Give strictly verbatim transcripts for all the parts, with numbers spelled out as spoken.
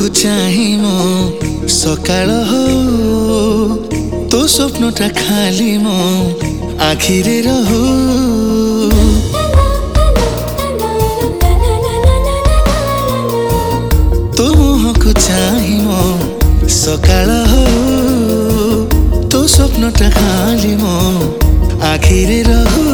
को चाही मो सकाळ हो तो स्वप्नटा खाली मो आखिरे रहू तो मुह को चाही मो सकाळ हो तो स्वप्नटा खाली मो आखिरे रहू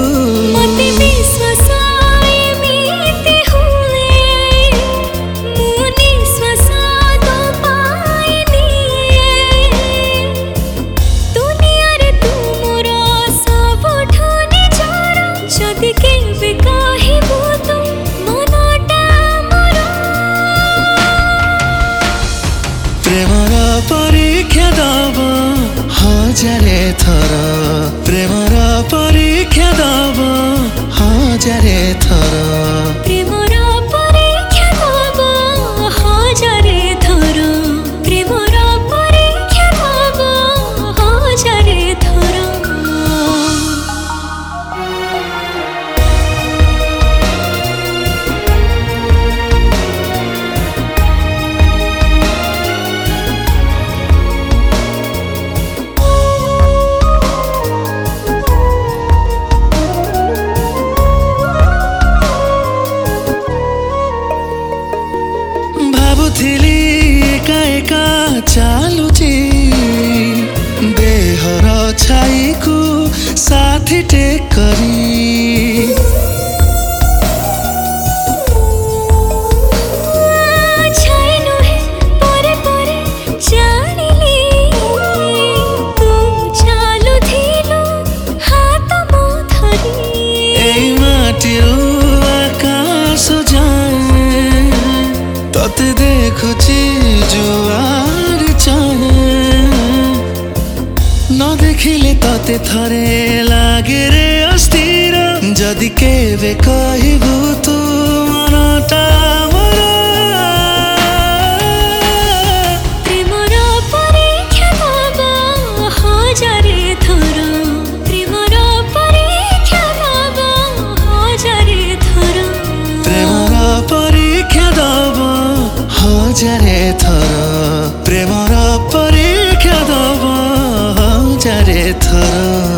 प्रेमर परीक्षा दब हजारे थर प्रेमर परीक्षा दब हजारे थर प्रेमर परीक्षा दब हजारे थर प्रेमर परीक्षा दब हजारे थर एका एका चालुची देहर छाई को साथी टेक करी तते देखुची जुआर चाहे न देखिले तते थरे लागे रे अस्थिर जदि केबे कहिबु तू मनटा मोर प्रेमर परीक्षा दब हजारे थर प्रेमर परीक्षा दब हजारे थर प्रेमर परीक्षा दब हजारे थर प्रेमर परीक्षा दब हजारे थर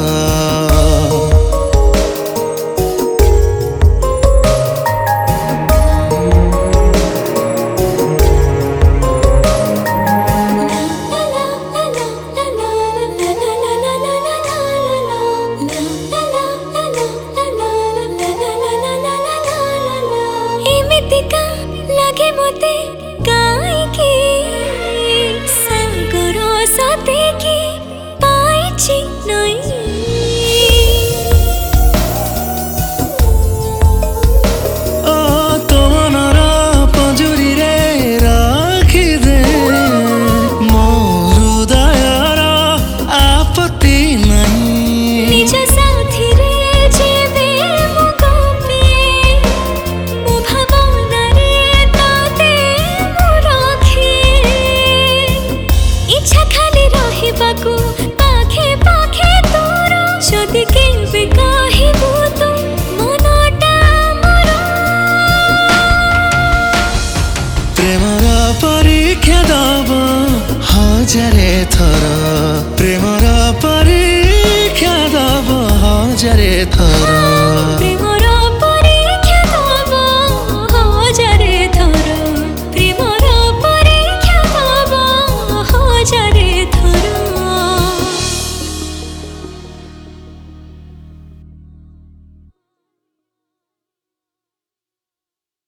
लगे मोते गाई की सागर सते की पाइछि नई ओ तो मनर पजुरी रे राखी दे मो हृदयर आपत्ति नहीं निज साथी रे जेबे मो गपे मो भावना रे ताते मो रखे इच्छा खाली रहिबाकू पाखे पाखे तोर जदि केबे कहिबू तू मनटा मोर प्रेमर परीक्षा दब हजारे थर प्रेमर परी